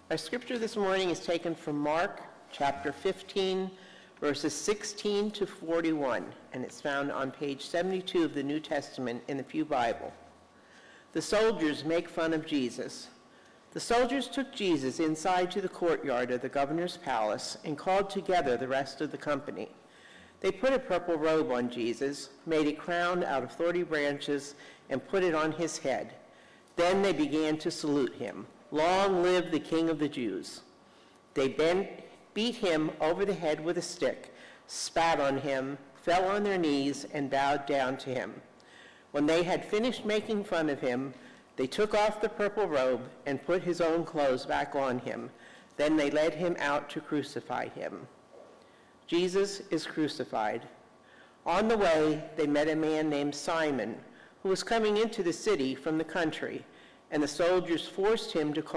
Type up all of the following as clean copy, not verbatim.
Our scripture this morning is taken from Mark chapter 15, verses 16 to 41, and it's found on page 72 of the New Testament in the Pew Bible. The soldiers make fun of Jesus. The soldiers took Jesus inside to the courtyard of the governor's palace and called together the rest of the company. They put a purple robe on Jesus, made a crown out of thorny branches, and put it on his head. Then they began to salute him. "Long live the King of the Jews." They beat him over the head with a stick, spat on him, fell on their knees, and bowed down to him. When they had finished making fun of him, they took off the purple robe and put his own clothes back on him. Then they led him out to crucify him. Jesus is crucified. On the way, they met a man named Simon, who was coming into the city from the country, and the soldiers forced him to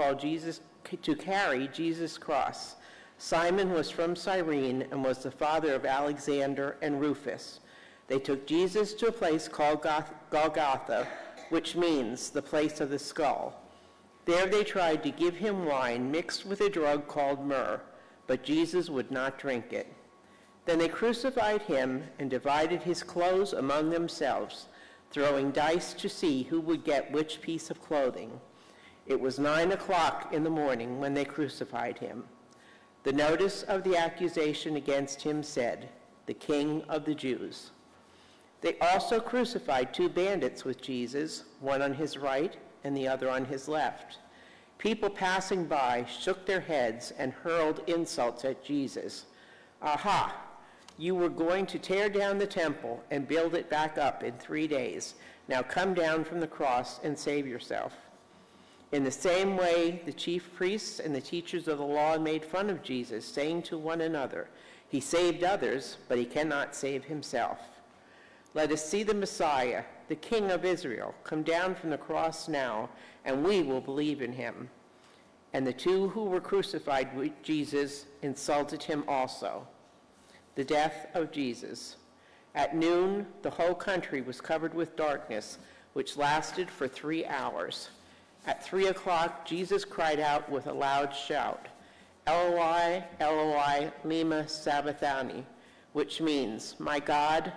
carry Jesus' cross. Simon was from Cyrene and was the father of Alexander and Rufus. They took Jesus to a place called Golgotha, which means the place of the skull. There they tried to give him wine mixed with a drug called myrrh, but Jesus would not drink it. Then they crucified him and divided his clothes among themselves, throwing dice to see who would get which piece of clothing. It was 9:00 in the morning when they crucified him. The notice of the accusation against him said, "The King of the Jews." They also crucified 2 bandits with Jesus, one on his right and the other on his left. People passing by shook their heads and hurled insults at Jesus. "Aha! You were going to tear down the temple and build it back up in 3 days. Now come down from the cross and save yourself." In the same way, the chief priests and the teachers of the law made fun of Jesus, saying to one another, "He saved others, but he cannot save himself. Let us see the Messiah, the King of Israel, come down from the cross now, and we will believe in him." And the 2 who were crucified with Jesus insulted him also. The death of Jesus. At noon, the whole country was covered with darkness, which lasted for 3 hours. At 3:00, Jesus cried out with a loud shout, "Eloi, Eloi, lema sabachthani," which means, my God,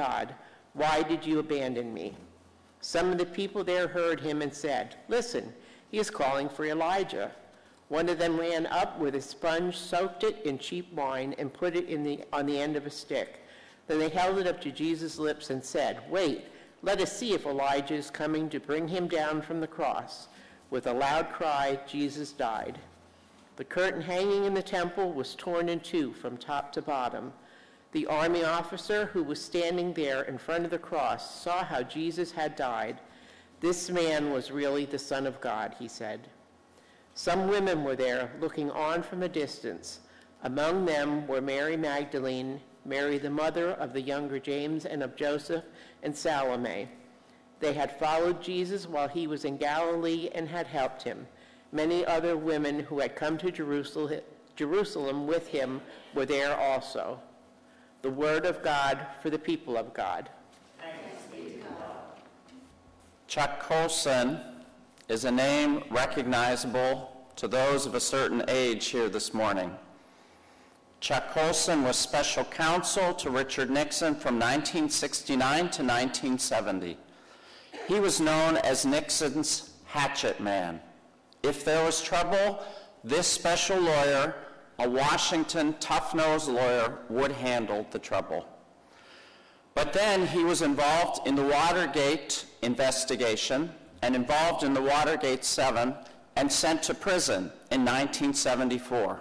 why did you abandon me?" Some of the people there heard him and said, "Listen, he is calling for Elijah." One of them ran up with a sponge, soaked it in cheap wine, and put it on the end of a stick. Then they held it up to Jesus' lips and said, "Wait, let us see if Elijah is coming to bring him down from the cross." With a loud cry, Jesus died. The curtain hanging in the temple was torn in 2 from top to bottom. The army officer who was standing there in front of the cross saw how Jesus had died. "This man was really the Son of God," he said. Some women were there looking on from a distance. Among them were Mary Magdalene, Mary the mother of the younger James and of Joseph, and Salome. They had followed Jesus while he was in Galilee and had helped him. Many other women who had come to Jerusalem with him were there also. The word of God for the people of God. Thanks be to God. Chuck Colson is a name recognizable to those of a certain age here this morning. Chuck Colson was special counsel to Richard Nixon from 1969 to 1970. He was known as Nixon's hatchet man. If there was trouble, this special lawyer, a Washington tough-nosed lawyer, would handle the trouble. But then he was involved in the Watergate investigation and involved in the Watergate 7 and sent to prison in 1974.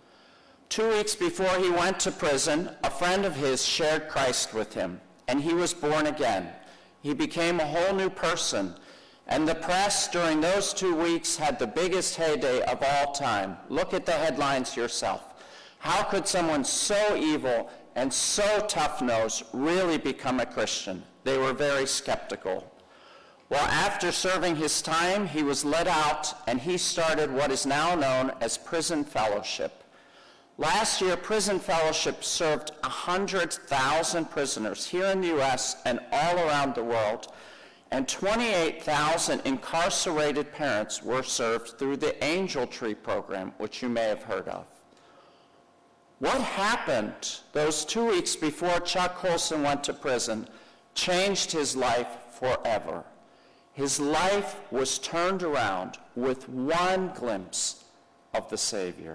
2 weeks before he went to prison, a friend of his shared Christ with him, and he was born again. He became a whole new person, and the press during those 2 weeks had the biggest heyday of all time. Look at the headlines yourself. How could someone so evil and so tough-nosed really become a Christian? They were very skeptical. Well, after serving his time, he was let out, and he started what is now known as Prison Fellowship. Last year, Prison Fellowship served 100,000 prisoners here in the U.S. and all around the world, and 28,000 incarcerated parents were served through the Angel Tree program, which you may have heard of. What happened those 2 weeks before Chuck Colson went to prison changed his life forever. His life was turned around with one glimpse of the Savior.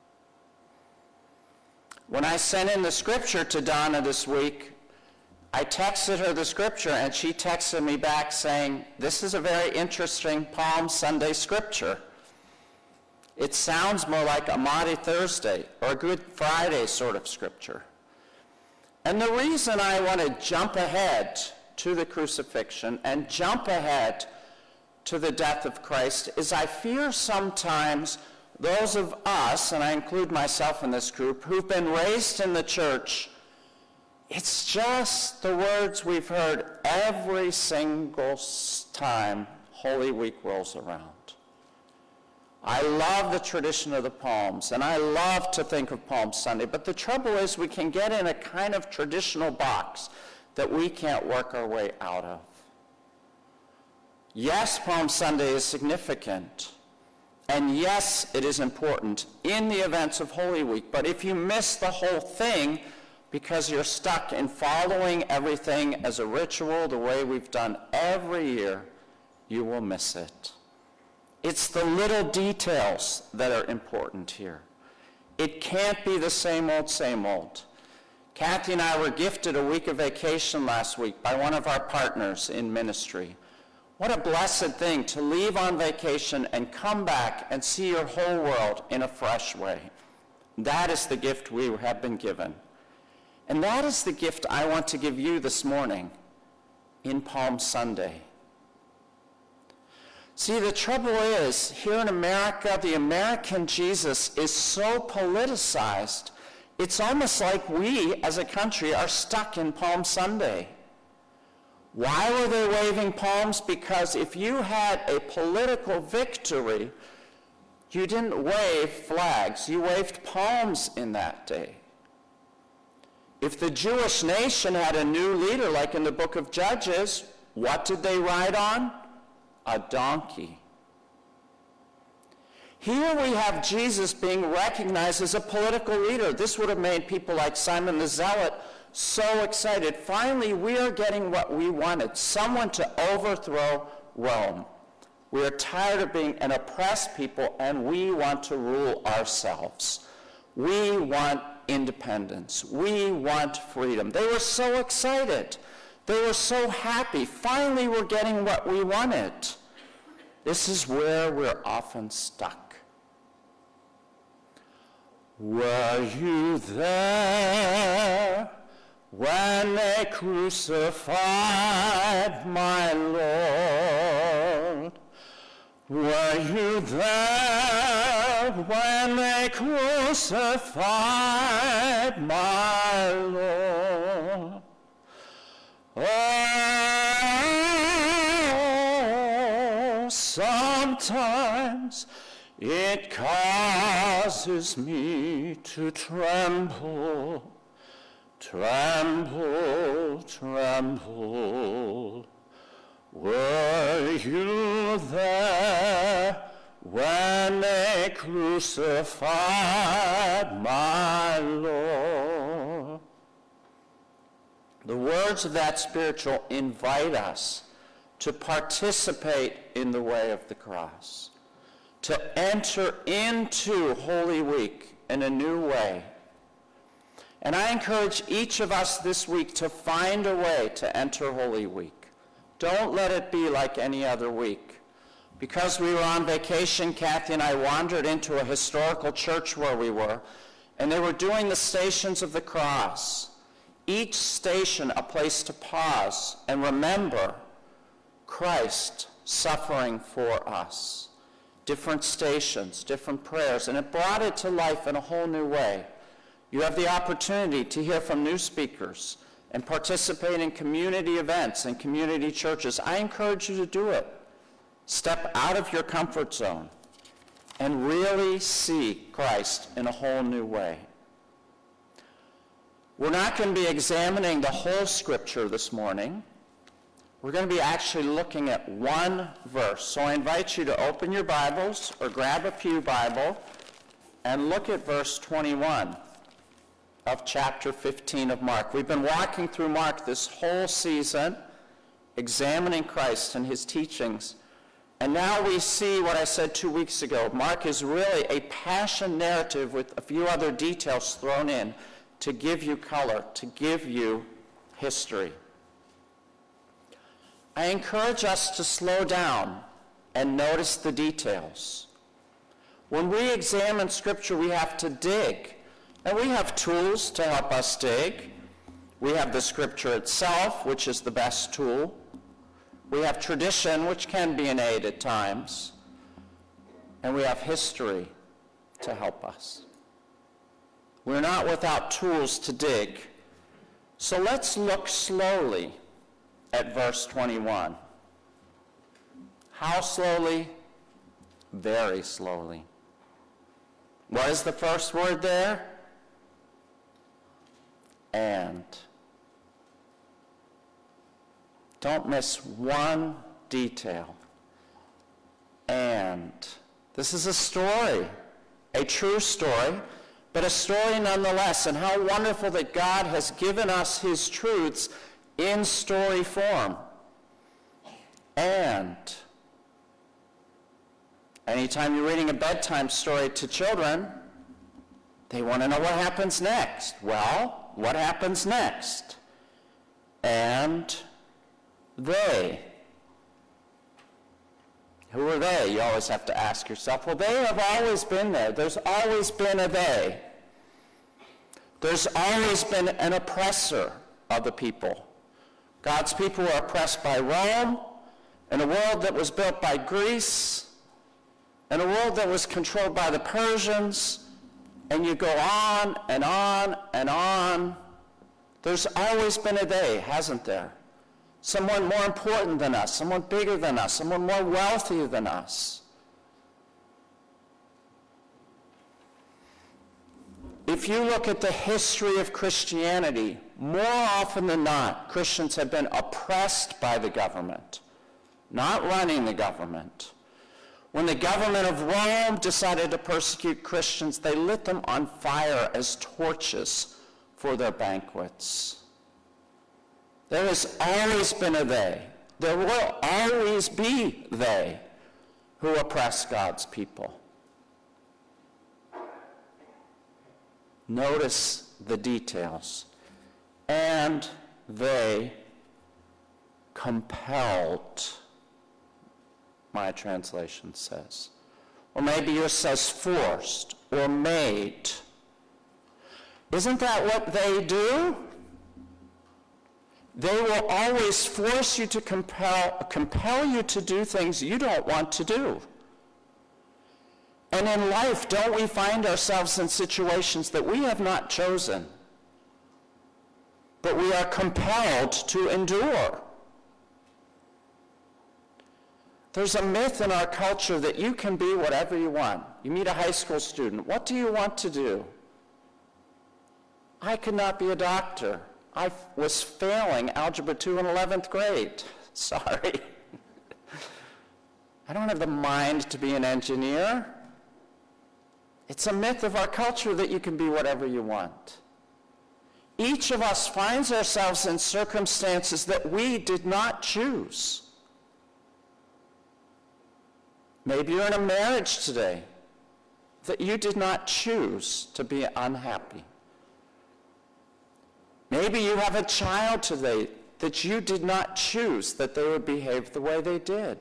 When I sent in the scripture to Donna this week, I texted her the scripture, and she texted me back saying, "This is a very interesting Palm Sunday scripture. It sounds more like a Maundy Thursday or a Good Friday sort of scripture." And the reason I want to jump ahead to the crucifixion and jump ahead to the death of Christ is I fear sometimes those of us, and I include myself in this group, who've been raised in the church, it's just the words we've heard every single time Holy Week rolls around. I love the tradition of the Palms, and I love to think of Palm Sunday, but the trouble is we can get in a kind of traditional box that we can't work our way out of. Yes, Palm Sunday is significant, and yes, it is important in the events of Holy Week, but if you miss the whole thing because you're stuck in following everything as a ritual the way we've done every year, you will miss it. It's the little details that are important here. It can't be the same old, same old. Kathy and I were gifted a week of vacation last week by one of our partners in ministry. What a blessed thing to leave on vacation and come back and see your whole world in a fresh way. That is the gift we have been given. And that is the gift I want to give you this morning in Palm Sunday. See, the trouble is, here in America, the American Jesus is so politicized, it's almost like we, as a country, are stuck in Palm Sunday. Why were they waving palms? Because if you had a political victory, you didn't wave flags, you waved palms in that day. If the Jewish nation had a new leader, like in the book of Judges, what did they ride on? A donkey. Here we have Jesus being recognized as a political leader. This would have made people like Simon the Zealot so excited. Finally, we are getting what we wanted, someone to overthrow Rome. We are tired of being an oppressed people, and we want to rule ourselves. We want independence. We want freedom. They were so excited. They were so happy. Finally, we're getting what we wanted. This is where we're often stuck. Were you there when they crucified my Lord? Were you there when they crucified my Lord? Oh, sometimes it causes me to tremble, tremble, tremble. Were you there when they crucified my Lord? The words of that spiritual invite us to participate in the way of the cross, to enter into Holy Week in a new way. And I encourage each of us this week to find a way to enter Holy Week. Don't let it be like any other week. Because we were on vacation, Kathy and I wandered into a historical church where we were, and they were doing the Stations of the Cross. Each station a place to pause and remember Christ suffering for us. Different stations, different prayers, and it brought it to life in a whole new way. You have the opportunity to hear from new speakers and participate in community events and community churches. I encourage you to do it. Step out of your comfort zone and really see Christ in a whole new way. We're not going to be examining the whole scripture this morning. We're going to be actually looking at one verse. So I invite you to open your Bibles or grab a pew Bible and look at verse 21 of chapter 15 of Mark. We've been walking through Mark this whole season, examining Christ and his teachings. And now we see what I said 2 weeks ago. Mark is really a passion narrative with a few other details thrown in to give you color, to give you history. I encourage us to slow down and notice the details. When we examine Scripture, we have to dig. And we have tools to help us dig. We have the Scripture itself, which is the best tool. We have tradition, which can be an aid at times. And we have history to help us. We're not without tools to dig. So let's look slowly at verse 21. How slowly? Very slowly. What is the first word there? And. Don't miss one detail. And. This is a story, a true story, but a story nonetheless. And how wonderful that God has given us his truths in story form. And. Anytime you're reading a bedtime story to children, they want to know what happens next. Well, what happens next? And they. Who are they? You always have to ask yourself. Well, they have always been there. There's always been a they. There's always been an oppressor of the people. God's people were oppressed by Rome, in a world that was built by Greece, in a world that was controlled by the Persians, and you go on and on and on. There's always been a they, hasn't there? Someone more important than us, someone bigger than us, someone more wealthy than us. If you look at the history of Christianity, more often than not, Christians have been oppressed by the government, not running the government. When the government of Rome decided to persecute Christians, they lit them on fire as torches for their banquets. There has always been a they. There will always be they who oppress God's people. Notice the details. And they compelled, my translation says. Or maybe yours says forced or made. Isn't that what they do? They will always force you to compel you to do things you don't want to do. And in life, don't we find ourselves in situations that we have not chosen, but we are compelled to endure? There's a myth in our culture that you can be whatever you want. You meet a high school student. What do you want to do? I could not be a doctor. I was failing Algebra 2 in 11th grade. Sorry. I don't have the mind to be an engineer. It's a myth of our culture that you can be whatever you want. Each of us finds ourselves in circumstances that we did not choose. Maybe you're in a marriage today that you did not choose to be unhappy. Maybe you have a child today that you did not choose that they would behave the way they did.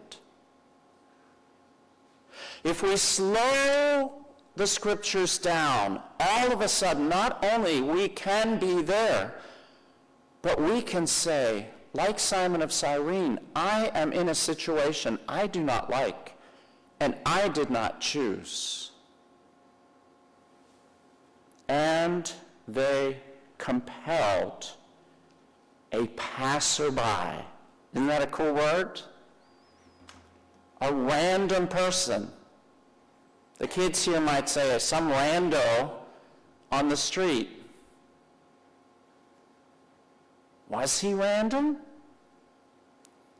If we slow the scriptures down, all of a sudden, not only we can be there, but we can say, like Simon of Cyrene, I am in a situation I do not like, and I did not choose. And they compelled a passerby. Isn't that a cool word? A random person. The kids here might say, some rando on the street. Was he random?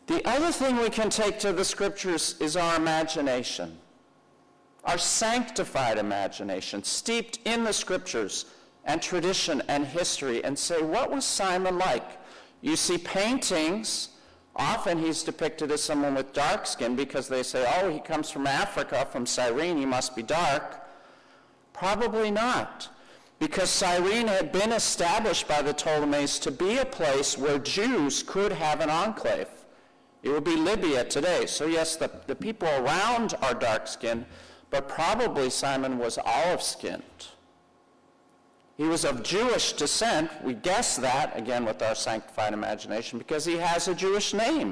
The other thing we can take to the scriptures is our imagination, our sanctified imagination, steeped in the scriptures and tradition and history, and say, what was Simon like? You see paintings, often he's depicted as someone with dark skin because they say, oh, he comes from Africa, from Cyrene, he must be dark. Probably not, because Cyrene had been established by the Ptolemies to be a place where Jews could have an enclave. It would be Libya today. So yes, the people around are dark-skinned, but probably Simon was olive-skinned. He was of Jewish descent. We guess that, again, with our sanctified imagination, because he has a Jewish name,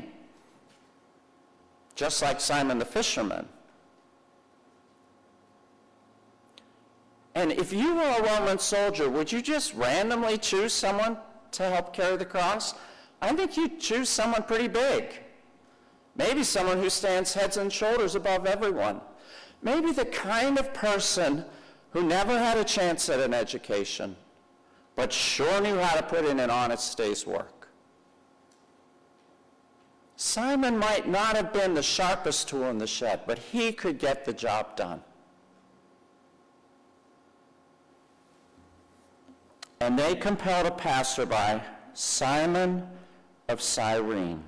just like Simon the fisherman. And if you were a Roman soldier, would you just randomly choose someone to help carry the cross? I think you'd choose someone pretty big. Maybe someone who stands heads and shoulders above everyone. Maybe the kind of person who never had a chance at an education, but sure knew how to put in an honest day's work. Simon might not have been the sharpest tool in the shed, but he could get the job done. And they compelled a passerby, Simon of Cyrene.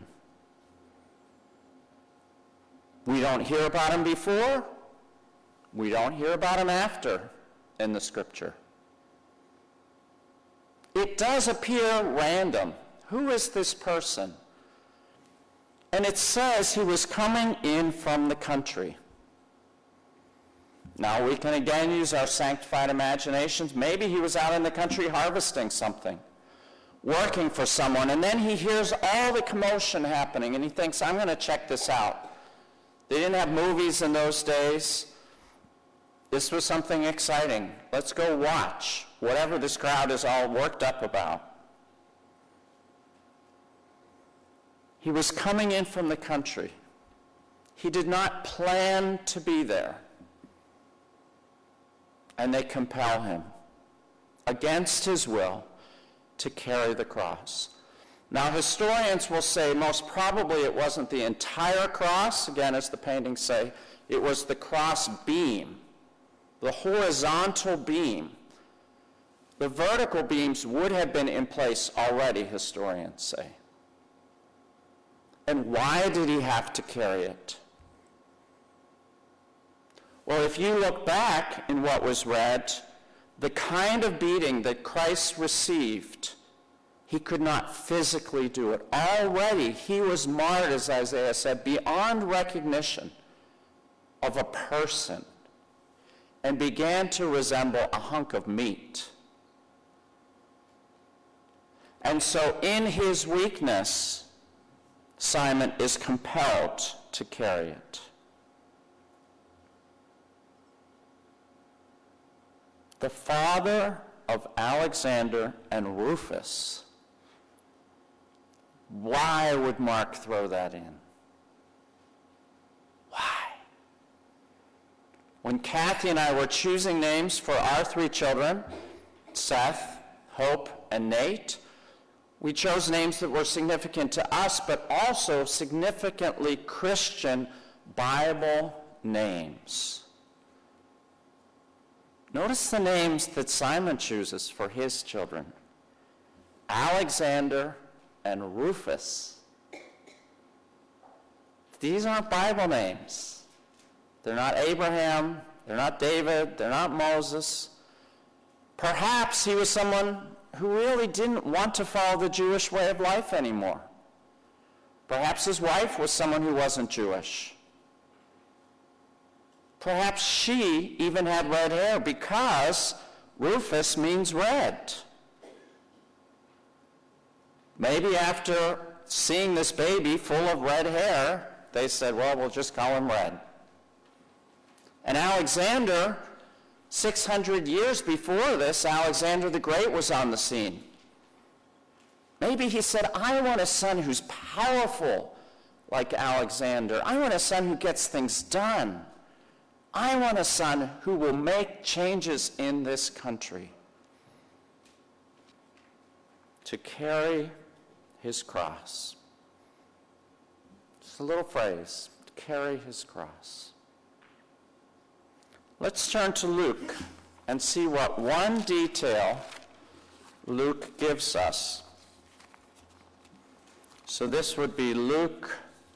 We don't hear about him before. We don't hear about him after in the scripture. It does appear random. Who is this person? And it says he was coming in from the country. Now we can again use our sanctified imaginations. Maybe he was out in the country harvesting something, working for someone, and then he hears all the commotion happening and he thinks, I'm going to check this out. They didn't have movies in those days. This was something exciting. Let's go watch whatever this crowd is all worked up about. He was coming in from the country. He did not plan to be there. And they compel him, against his will, to carry the cross. Now, historians will say most probably it wasn't the entire cross, again, as the paintings say, it was the cross beam, the horizontal beam. The vertical beams would have been in place already, historians say. And why did he have to carry it? Well, if you look back in what was read, the kind of beating that Christ received, he could not physically do it. Already he was marred, as Isaiah said, beyond recognition of a person, and began to resemble a hunk of meat. And so in his weakness, Simon is compelled to carry it. The father of Alexander and Rufus. Why would Mark throw that in? Why? When Kathy and I were choosing names for our three children, Seth, Hope, and Nate, we chose names that were significant to us, but also significantly Christian Bible names. Notice the names that Simon chooses for his children. Alexander and Rufus. These aren't Bible names. They're not Abraham, they're not David, they're not Moses. Perhaps he was someone who really didn't want to follow the Jewish way of life anymore. Perhaps his wife was someone who wasn't Jewish. Perhaps she even had red hair because Rufus means red. Maybe after seeing this baby full of red hair, they said, well, we'll just call him Red. And Alexander, 600 years before this, Alexander the Great was on the scene. Maybe he said, I want a son who's powerful like Alexander. I want a son who gets things done. I want a son who will make changes in this country. To carry his cross. Just a little phrase, to carry his cross. Let's turn to Luke and see what one detail Luke gives us. So this would be Luke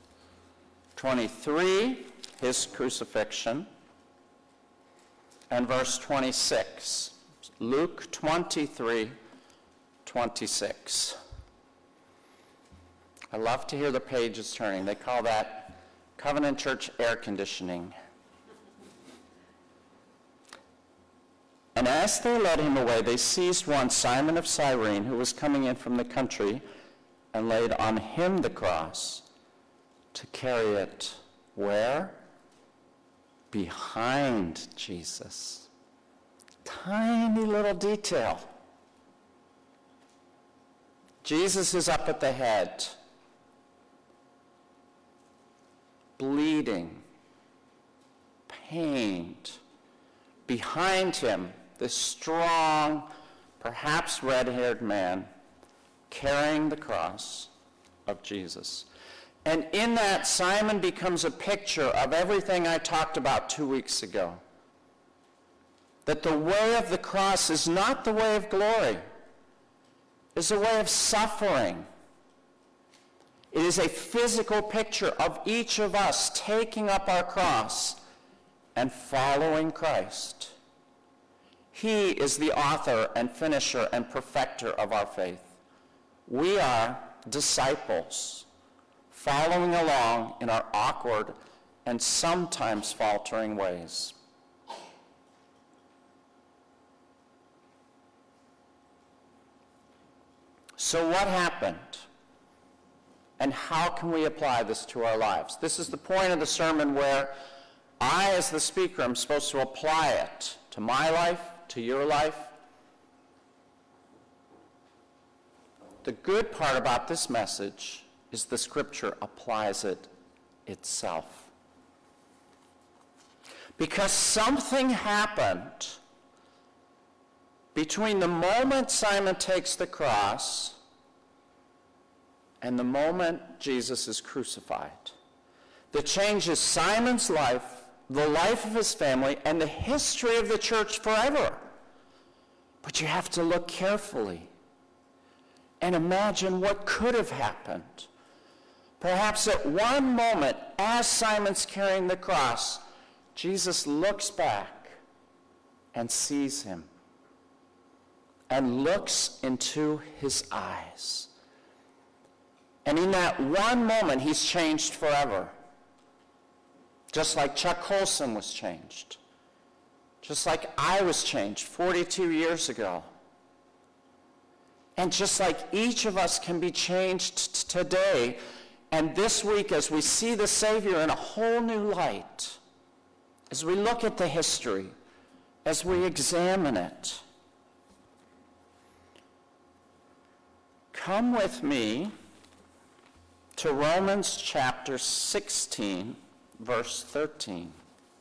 23, his crucifixion, and verse 26. Luke 23, 26. I love to hear the pages turning. They call that Covenant Church air conditioning. And as they led him away, they seized one, Simon of Cyrene, who was coming in from the country, and laid on him the cross to carry it where? Behind Jesus. Tiny little detail. Jesus is up at the head, bleeding, pained. Behind him, this strong, perhaps red-haired man carrying the cross of Jesus. And in that, Simon becomes a picture of everything I talked about 2 weeks ago. That the way of the cross is not the way of glory. It's a way of suffering. It is a physical picture of each of us taking up our cross and following Christ. He is the author and finisher and perfecter of our faith. We are disciples, following along in our awkward and sometimes faltering ways. So what happened? And how can we apply this to our lives? This is the point of the sermon where I, as the speaker, am supposed to apply it to my life, to your life. The good part about this message is the scripture applies it itself. Because something happened between the moment Simon takes the cross and the moment Jesus is crucified that changes Simon's life, the life of his family, and the history of the church forever. But you have to look carefully and imagine what could have happened. Perhaps at one moment, as Simon's carrying the cross, Jesus looks back and sees him and looks into his eyes. And in that one moment, he's changed forever. Just like Chuck Colson was changed. Just like I was changed 42 years ago. And just like each of us can be changed today and this week as we see the Savior in a whole new light, as we look at the history, as we examine it. Come with me to Romans chapter 16, verse 13.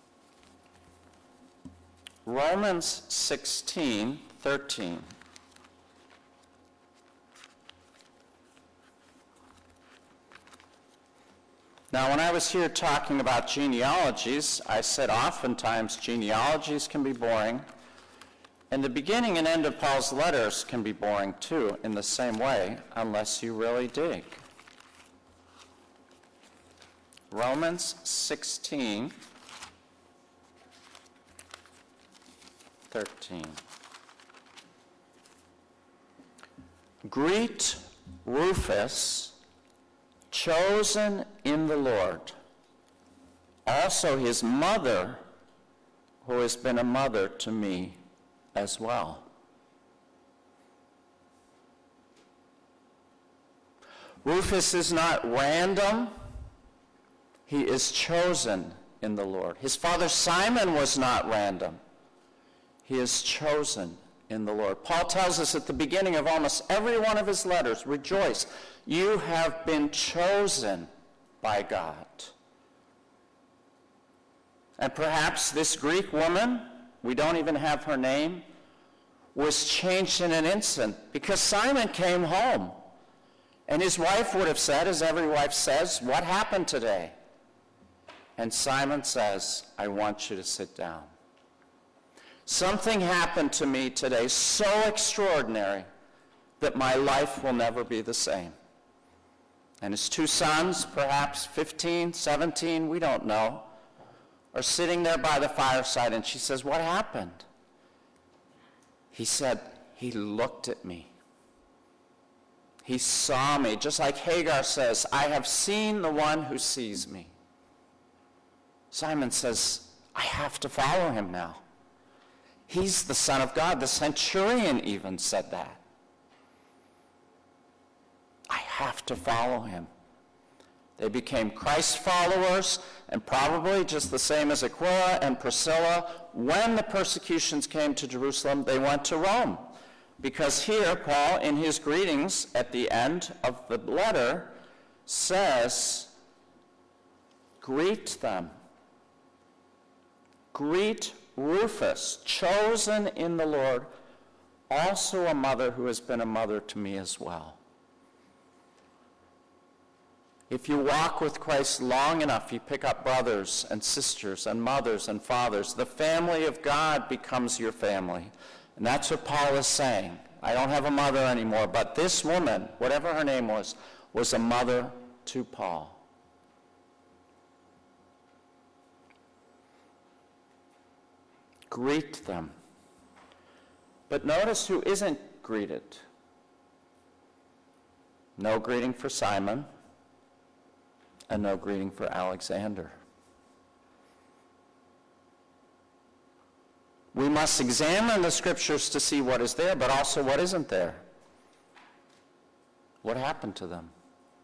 Romans 16, 13. Now, when I was here talking about genealogies, I said oftentimes genealogies can be boring, and the beginning and end of Paul's letters can be boring too, in the same way, unless you really dig. Romans 16, 13. Greet Rufus, chosen in the Lord, also his mother, who has been a mother to me as well. Rufus is not random. He is chosen in the Lord. His father Simon was not random. He is chosen in the Lord. Paul tells us at the beginning of almost every one of his letters, rejoice, you have been chosen by God. And perhaps this Greek woman, we don't even have her name, was changed in an instant because Simon came home. And his wife would have said, as every wife says, "What happened today?" And Simon says, "I want you to sit down. Something happened to me today so extraordinary that my life will never be the same." And his two sons, perhaps 15, 17, we don't know, are sitting there by the fireside, and she says, "What happened?" He said, "He looked at me. He saw me." Just like Hagar says, "I have seen the one who sees me." Simon says, "I have to follow him now. He's the Son of God." The centurion even said that. I have to follow him. They became Christ followers, and probably just the same as Aquila and Priscilla, when the persecutions came to Jerusalem, they went to Rome. Because here, Paul, in his greetings at the end of the letter, says, "Greet them. Greet Rufus, chosen in the Lord, also a mother who has been a mother to me as well." If you walk with Christ long enough, you pick up brothers and sisters and mothers and fathers. The family of God becomes your family. And that's what Paul is saying. I don't have a mother anymore, but this woman, whatever her name was a mother to Paul. Greet them. But notice who isn't greeted. No greeting for Simon, and no greeting for Alexander. We must examine the scriptures to see what is there, but also what isn't there. What happened to them?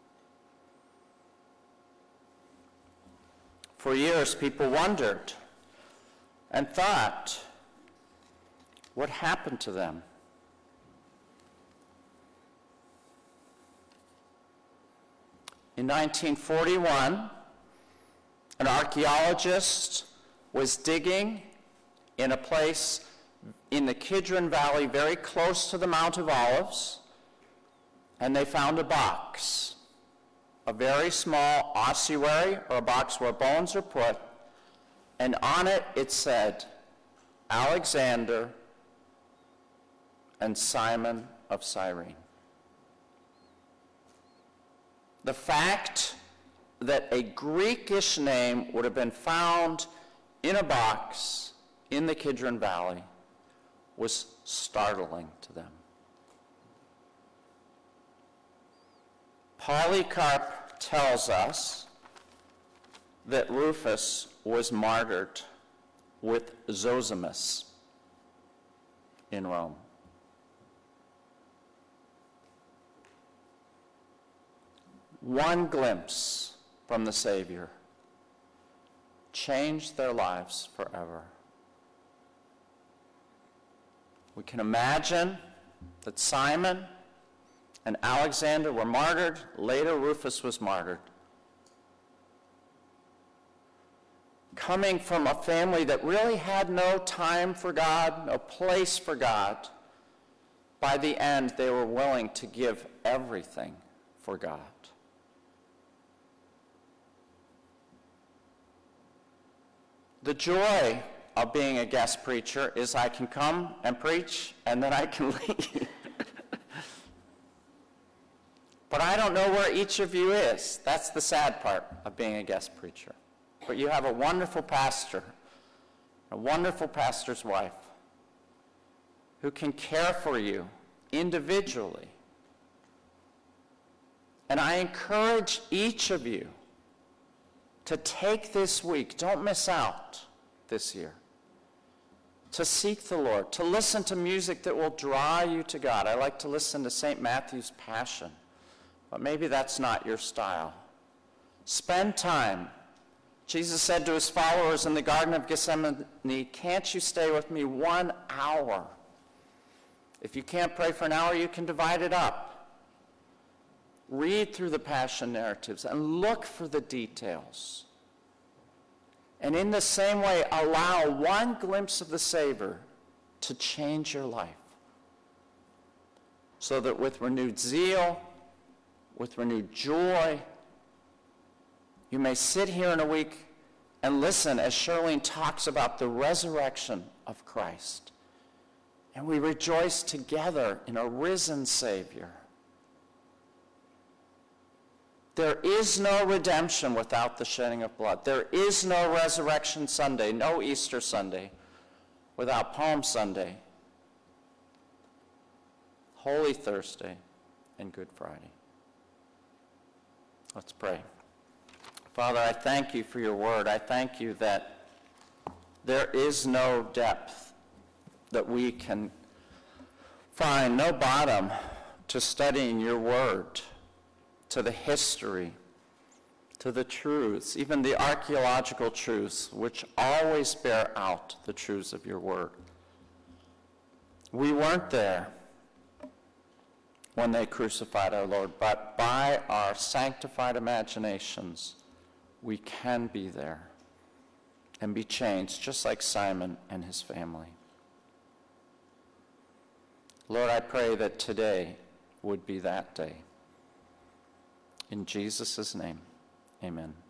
For years, people wondered and thought, what happened to them? In 1941, an archaeologist was digging in a place in the Kidron Valley very close to the Mount of Olives, and they found a box, a very small ossuary, or a box where bones are put, and on it it said, Alexander and Simon of Cyrene. The fact that a Greekish name would have been found in a box in the Kidron Valley was startling to them. Polycarp tells us that Rufus was martyred with Zosimus in Rome. One glimpse from the Savior changed their lives forever. We can imagine that Simon and Alexander were martyred. Later, Rufus was martyred. Coming from a family that really had no time for God, no place for God, by the end, they were willing to give everything for God. The joy of being a guest preacher is I can come and preach and then I can leave. But I don't know where each of you is. That's the sad part of being a guest preacher. But you have a wonderful pastor, a wonderful pastor's wife, who can care for you individually. And I encourage each of you to take this week, don't miss out this year, to seek the Lord, to listen to music that will draw you to God. I like to listen to St. Matthew's Passion, but maybe that's not your style. Spend time. Jesus said to his followers in the Garden of Gethsemane, "Can't you stay with me 1 hour? If you can't pray for an hour, you can divide it up. Read through the Passion narratives and look for the details. And in the same way, allow one glimpse of the Savior to change your life, so that with renewed zeal, with renewed joy. You may sit here in a week and listen as Shirlene talks about the resurrection of Christ. And we rejoice together in a risen Savior. There is no redemption without the shedding of blood. There is no Resurrection Sunday, no Easter Sunday, without Palm Sunday, Holy Thursday, and Good Friday. Let's pray. Father, I thank you for your word. I thank you that there is no depth that we can find, no bottom to studying your word, to the history, to the truths, even the archaeological truths, which always bear out the truths of your word. We weren't there when they crucified our Lord, but by our sanctified imaginations, we can be there and be changed, just like Simon and his family. Lord, I pray that today would be that day. In Jesus' name, amen.